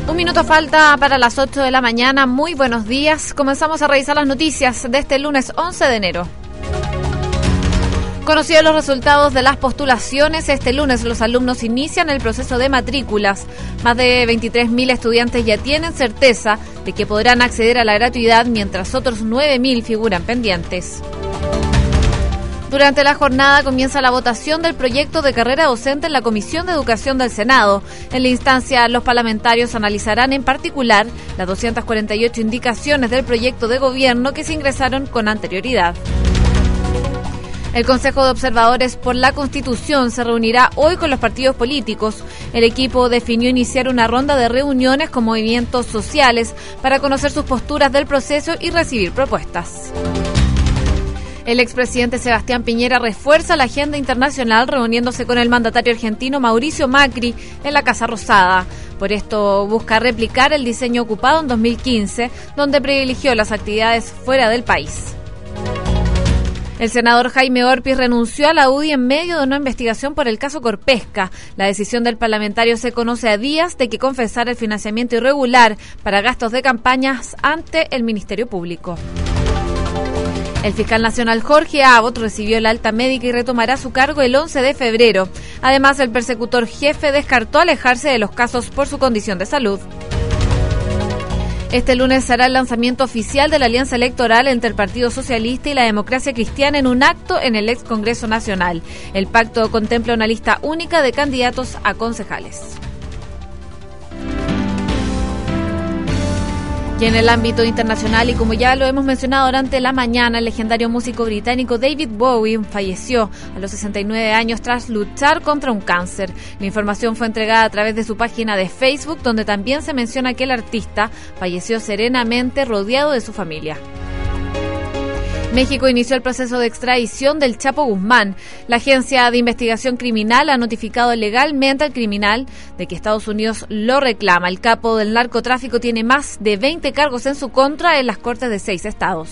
Un minuto falta para las 8 de la mañana. Muy buenos días. Comenzamos a revisar las noticias de este lunes 11 de enero. Conocidos los resultados de las postulaciones, este lunes los alumnos inician el proceso de matrículas. Más de 23.000 estudiantes ya tienen certeza de que podrán acceder a la gratuidad, mientras otros 9.000 figuran pendientes. Durante la jornada comienza la votación del proyecto de carrera docente en la Comisión de Educación del Senado. En la instancia, los parlamentarios analizarán en particular las 248 indicaciones del proyecto de gobierno que se ingresaron con anterioridad. El Consejo de Observadores por la Constitución se reunirá hoy con los partidos políticos. El equipo definió iniciar una ronda de reuniones con movimientos sociales para conocer sus posturas del proceso y recibir propuestas. El expresidente Sebastián Piñera refuerza la agenda internacional reuniéndose con el mandatario argentino Mauricio Macri en la Casa Rosada. Por esto busca replicar el diseño ocupado en 2015, donde privilegió las actividades fuera del país. El senador Jaime Orpiz renunció a la UDI en medio de una investigación por el caso Corpesca. La decisión del parlamentario se conoce a días de que confesara el financiamiento irregular para gastos de campañas ante el Ministerio Público. El fiscal nacional Jorge Abbott recibió el alta médica y retomará su cargo el 11 de febrero. Además, el persecutor jefe descartó alejarse de los casos por su condición de salud. Este lunes será el lanzamiento oficial de la alianza electoral entre el Partido Socialista y la Democracia Cristiana en un acto en el ex Congreso Nacional. El pacto contempla una lista única de candidatos a concejales. Y en el ámbito internacional, y como ya lo hemos mencionado durante la mañana, el legendario músico británico David Bowie falleció a los 69 años tras luchar contra un cáncer. La información fue entregada a través de su página de Facebook, donde también se menciona que el artista falleció serenamente rodeado de su familia. México inició el proceso de extradición del Chapo Guzmán. La Agencia de Investigación Criminal ha notificado legalmente al criminal de que Estados Unidos lo reclama. El capo del narcotráfico tiene más de 20 cargos en su contra en las cortes de 6 estados.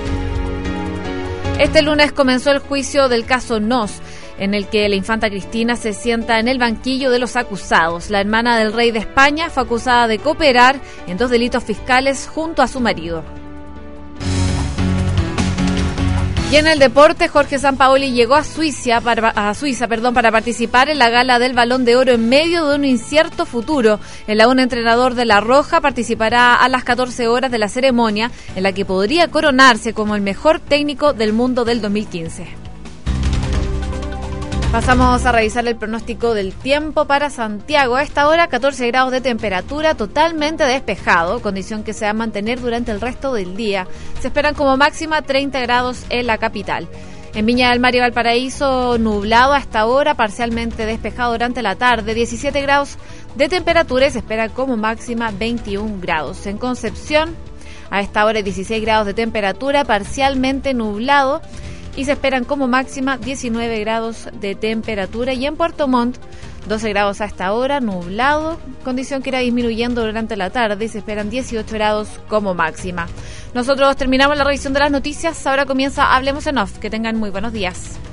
Este lunes comenzó el juicio del caso Nos, en el que la infanta Cristina se sienta en el banquillo de los acusados. La hermana del rey de España fue acusada de cooperar en 2 delitos fiscales junto a su marido. Y en el deporte, Jorge Sampaoli llegó a Suiza para participar en la gala del Balón de Oro en medio de un incierto futuro. El aún entrenador de La Roja participará a las 14 horas de la ceremonia, en la que podría coronarse como el mejor técnico del mundo del 2015. Pasamos a revisar el pronóstico del tiempo para Santiago. A esta hora, 14 grados de temperatura, totalmente despejado, condición que se va a mantener durante el resto del día. Se esperan como máxima 30 grados en la capital. En Viña del Mar y Valparaíso, nublado a esta hora, parcialmente despejado durante la tarde, 17 grados de temperatura y se espera como máxima 21 grados. En Concepción, a esta hora 16 grados de temperatura, parcialmente nublado, y se esperan como máxima 19 grados de temperatura. Y en Puerto Montt, 12 grados a esta hora, nublado, condición que irá disminuyendo durante la tarde y se esperan 18 grados como máxima. Nosotros terminamos la revisión de las noticias, ahora comienza Hablemos en Off. Que tengan muy buenos días.